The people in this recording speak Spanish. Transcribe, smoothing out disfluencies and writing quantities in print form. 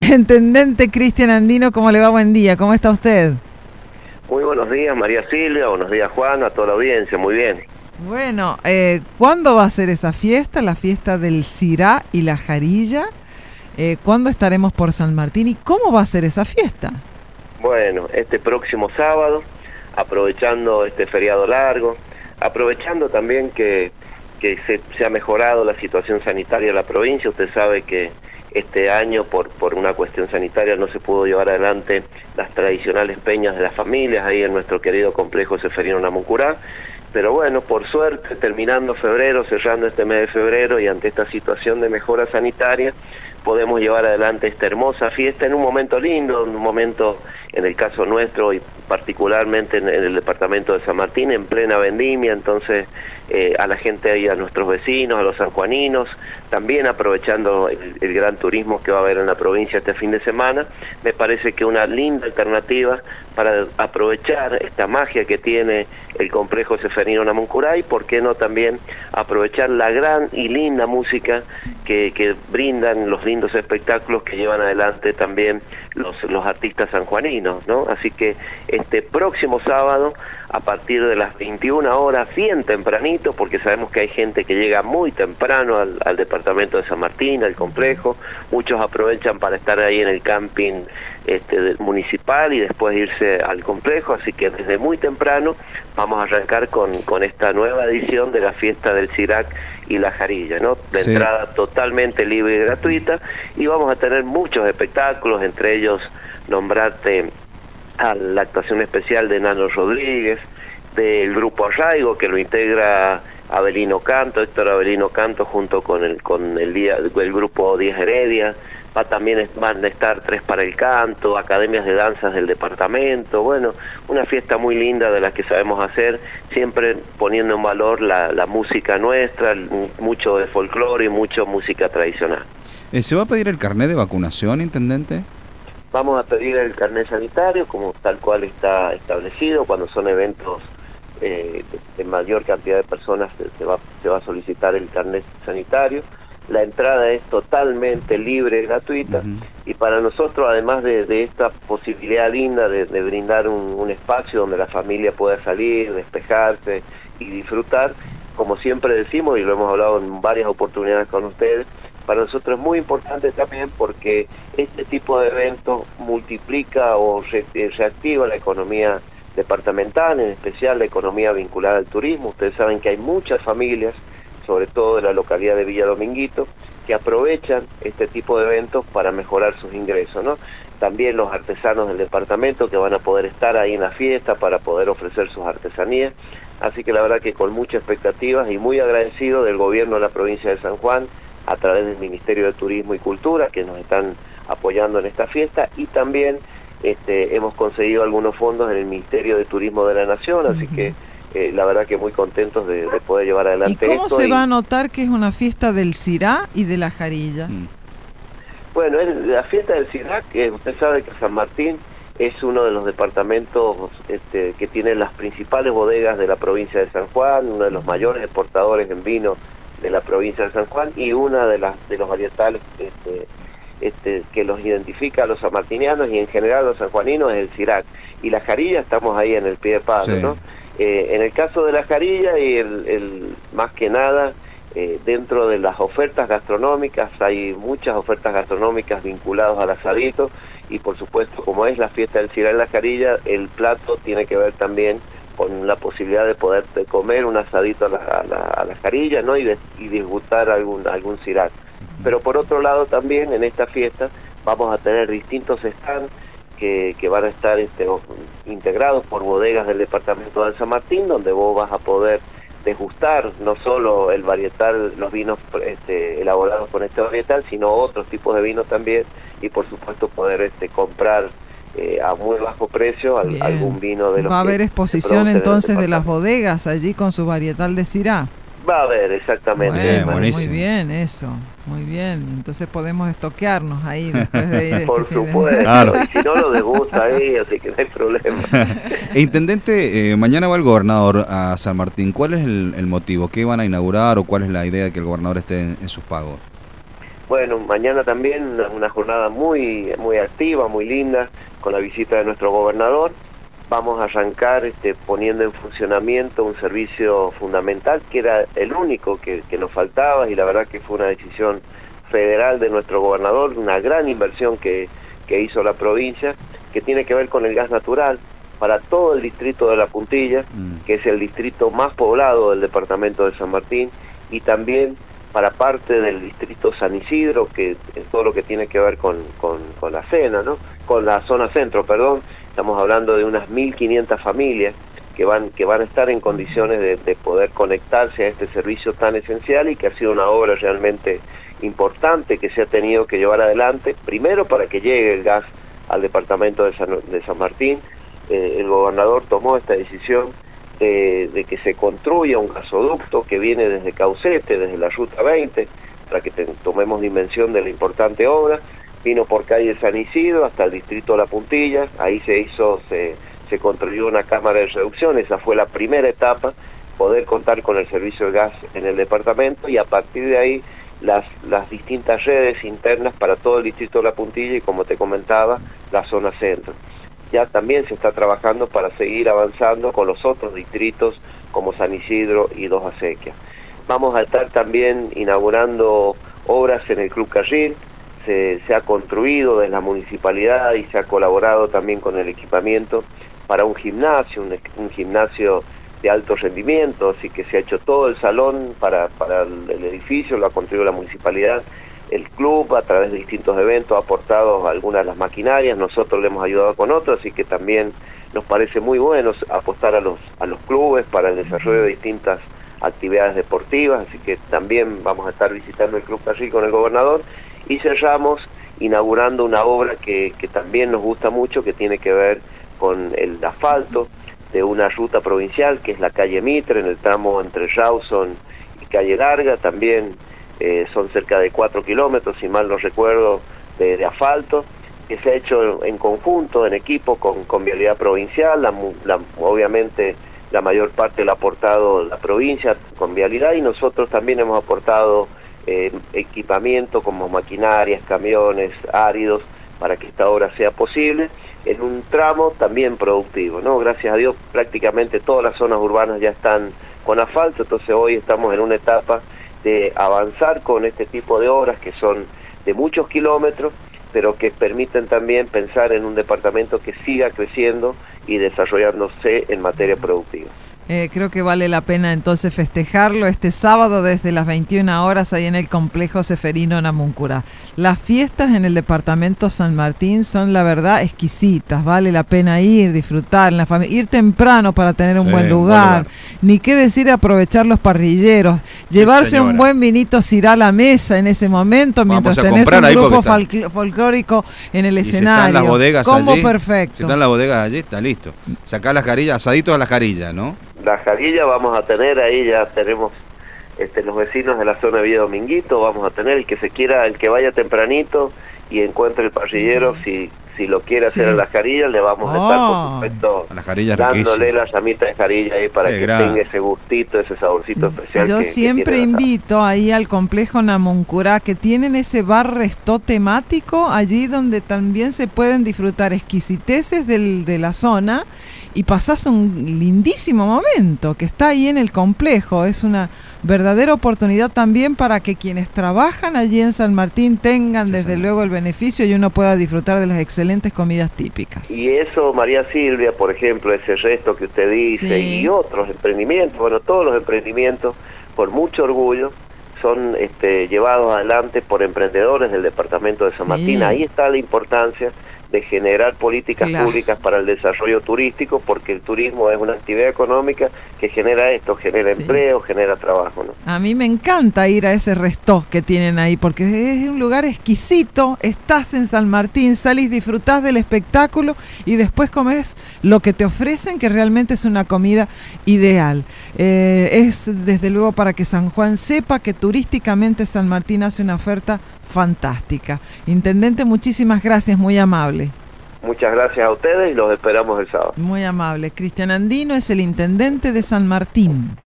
Intendente Cristian Andino, ¿cómo le va? Buen día, ¿cómo está usted? Muy buenos días, María Silvia, buenos días, Juan, a toda la audiencia, muy bien. Bueno, ¿cuándo va a ser esa fiesta? La fiesta del Cirá y la Jarilla. ¿Cuándo estaremos por San Martín y cómo va a ser esa fiesta? Bueno, este próximo sábado, aprovechando este feriado largo, aprovechando también que se ha mejorado la situación sanitaria de la provincia. Usted sabe que este año, por una cuestión sanitaria, no se pudo llevar adelante las tradicionales peñas de las familias ahí en nuestro querido complejo Ceferino Namuncurá. Pero bueno, por suerte, terminando febrero, cerrando este mes de febrero y ante esta situación de mejora sanitaria, podemos llevar adelante esta hermosa fiesta en un momento lindo, un momento, en el caso nuestro y particularmente en el departamento de San Martín, en plena vendimia. Entonces a la gente ahí, a nuestros vecinos, a los sanjuaninos, también aprovechando el gran turismo que va a haber en la provincia este fin de semana, me parece que una linda alternativa para aprovechar esta magia que tiene el complejo Ceferino Namuncurá y por qué no también aprovechar la gran y linda música que brindan, los lindos espectáculos que llevan adelante también los artistas sanjuaninos, ¿no? Así que este próximo sábado, a partir de las 21 horas, bien tempranito, porque sabemos que hay gente que llega muy temprano al departamento de San Martín, al complejo, muchos aprovechan para estar ahí en el camping municipal y después irse al complejo, así que desde muy temprano vamos a arrancar con esta nueva edición de la fiesta del Cirac y la Jarilla, ¿no? De Sí. entrada totalmente libre y gratuita, y vamos a tener muchos espectáculos, entre ellos nombrarte a la actuación especial de Nano Rodríguez, del grupo Arraigo, que lo integra Abelino Canto, Héctor Abelino Canto, junto con el grupo Díaz Heredia. Van a estar Tres para el Canto, academias de danzas del departamento. Bueno, una fiesta muy linda de las que sabemos hacer, siempre poniendo en valor la música nuestra, mucho de folclore y mucho música tradicional. ¿Se va a pedir el carnet de vacunación, intendente? Vamos a pedir el carnet sanitario, como tal cual está establecido. Cuando son eventos de mayor cantidad de personas, se va a solicitar el carnet sanitario. La entrada es totalmente libre, gratuita, y para nosotros, además de esta posibilidad linda de brindar un espacio donde la familia pueda salir, despejarse y disfrutar, como siempre decimos, y lo hemos hablado en varias oportunidades con ustedes, para nosotros es muy importante también porque este tipo de eventos multiplica o reactiva la economía departamental, en especial la economía vinculada al turismo. Ustedes saben que hay muchas familias, sobre todo de la localidad de Villa Dominguito, que aprovechan este tipo de eventos para mejorar sus ingresos, ¿no? También los artesanos del departamento que van a poder estar ahí en la fiesta para poder ofrecer sus artesanías. Así que la verdad que con muchas expectativas y muy agradecido del gobierno de la provincia de San Juan, a través del Ministerio de Turismo y Cultura, que nos están apoyando en esta fiesta, y también hemos conseguido algunos fondos en el Ministerio de Turismo de la Nación, así que la verdad que muy contentos de poder llevar adelante esto. ¿Y cómo se va a notar que es una fiesta del Cirá y de la Jarilla? Bueno, la fiesta del Cirac, usted sabe que San Martín es uno de los departamentos que tiene las principales bodegas de la provincia de San Juan, uno de los mayores exportadores en vino de la provincia de San Juan, y una de los varietales que los identifica a los sanmartinianos y en general a los sanjuaninos es el Cirac. Y la Jarilla, estamos ahí en el pie de palo, Sí. ¿no? En el caso de la Jarilla, y más que nada, dentro de las ofertas gastronómicas, hay muchas ofertas gastronómicas vinculadas al asadito, y por supuesto, como es la fiesta del Cirac y la Jarilla, el plato tiene que ver también con la posibilidad de poder comer un asadito a la jarilla, ¿no? y disfrutar algún Cirac. Pero por otro lado también en esta fiesta vamos a tener distintos stands que van a estar integrados por bodegas del departamento de San Martín, donde vos vas a poder degustar no solo el varietal, los vinos elaborados con este varietal, sino otros tipos de vinos también, y por supuesto poder comprar a muy bajo precio algún vino de los. Va a haber exposición entonces de las bodegas allí con su varietal de Cirá. Va a haber, exactamente. Bueno, buenísimo. muy bien eso, muy bien. Entonces podemos estoquearnos ahí después de ir Por fin de- supuesto, Claro. y si no lo degusta ahí, así que no hay problema. Intendente, mañana va el gobernador a San Martín. ¿Cuál es el motivo? ¿Qué van a inaugurar o cuál es la idea de que el gobernador esté en sus pagos? Bueno, mañana también una jornada muy activa, muy linda, con la visita de nuestro gobernador. Vamos a arrancar poniendo en funcionamiento un servicio fundamental que era el único que nos faltaba, y la verdad que fue una decisión federal de nuestro gobernador, una gran inversión que hizo la provincia, que tiene que ver con el gas natural para todo el distrito de La Puntilla, que es el distrito más poblado del departamento de San Martín, y también para parte del distrito San Isidro, que es todo lo que tiene que ver con la cena, ¿no? Con la zona centro, perdón. Estamos hablando de unas 1.500 familias que van a estar en condiciones de poder conectarse a este servicio tan esencial, y que ha sido una obra realmente importante que se ha tenido que llevar adelante, primero para que llegue el gas al departamento de San Martín. El gobernador tomó esta decisión de que se construya un gasoducto que viene desde Caucete, desde la Ruta 20, para que tomemos dimensión de la importante obra. Vino por calle San Isidro hasta el distrito de La Puntilla, ahí se construyó una cámara de reducción. Esa fue la primera etapa, poder contar con el servicio de gas en el departamento, y a partir de ahí las distintas redes internas para todo el distrito de La Puntilla y, como te comentaba, la zona centro. Ya también se está trabajando para seguir avanzando con los otros distritos como San Isidro y Dos Acequias. Vamos a estar también inaugurando obras en el Club Carril. Se ha construido desde la municipalidad y se ha colaborado también con el equipamiento para un gimnasio de alto rendimiento, así que se ha hecho todo el salón para el edificio, lo ha construido la municipalidad. El club, a través de distintos eventos, ha aportado algunas de las maquinarias, nosotros le hemos ayudado con otros, así que también nos parece muy bueno apostar a los clubes para el desarrollo de distintas actividades deportivas, así que también vamos a estar visitando el Club Carril con el gobernador, y cerramos inaugurando una obra que también nos gusta mucho, que tiene que ver con el asfalto de una ruta provincial, que es la calle Mitre, en el tramo entre Rawson y Calle Larga. También son cerca de 4 kilómetros, si mal no recuerdo, de asfalto, que se ha hecho en conjunto, en equipo con Vialidad Provincial. Obviamente la mayor parte la ha aportado la provincia con Vialidad, y nosotros también hemos aportado equipamiento como maquinarias, camiones, áridos, para que esta obra sea posible en un tramo también productivo, ¿no? Gracias a Dios prácticamente todas las zonas urbanas ya están con asfalto, entonces hoy estamos en una etapa de avanzar con este tipo de obras que son de muchos kilómetros, pero que permiten también pensar en un departamento que siga creciendo y desarrollándose en materia productiva. Creo que vale la pena entonces festejarlo este sábado desde las 21 horas ahí en el complejo Ceferino Namuncurá. Las fiestas en el departamento San Martín son, la verdad, exquisitas. Vale la pena ir, disfrutar en la familia, ir temprano para tener un buen lugar. Ni qué decir aprovechar los parrilleros, llevarse un buen vinito Syrah a la mesa en ese momento mientras tenés un grupo folclórico en el escenario. Están las bodegas allí, perfecto. Si están las bodegas allí, está listo. Sacar las carillas, asaditos a las carillas, ¿no? La jarilla vamos a tener, ahí ya tenemos los vecinos de la zona de Villa Dominguito, vamos a tener el que vaya tempranito y encuentre el parrillero, si lo quiere hacer en las carillas, le vamos a estar, por supuesto, dándole la llamita de jarilla ahí para que tenga ese gustito, ese saborcito especial. Yo siempre invito ahí al complejo Namuncurá, que tienen ese bar restó temático, allí donde también se pueden disfrutar exquisiteces de la zona, y pasás un lindísimo momento que está ahí en el complejo. Es una verdadera oportunidad también para que quienes trabajan allí en San Martín tengan desde luego el beneficio y uno pueda disfrutar de las excelentes comidas típicas. Y eso, María Silvia, por ejemplo, ese resto que usted dice, y otros emprendimientos, bueno, todos los emprendimientos, por mucho orgullo, son llevados adelante por emprendedores del departamento de San Martín. Ahí está la importancia de generar políticas públicas para el desarrollo turístico, porque el turismo es una actividad económica que genera empleo, genera trabajo, ¿no? A mí me encanta ir a ese restó que tienen ahí, porque es un lugar exquisito. Estás en San Martín, salís, disfrutás del espectáculo y después comes lo que te ofrecen, que realmente es una comida ideal. Es desde luego para que San Juan sepa que turísticamente San Martín hace una oferta fantástica. Intendente, muchísimas gracias, muy amable. Muchas gracias a ustedes y los esperamos el sábado. Muy amable. Cristian Andino es el intendente de San Martín.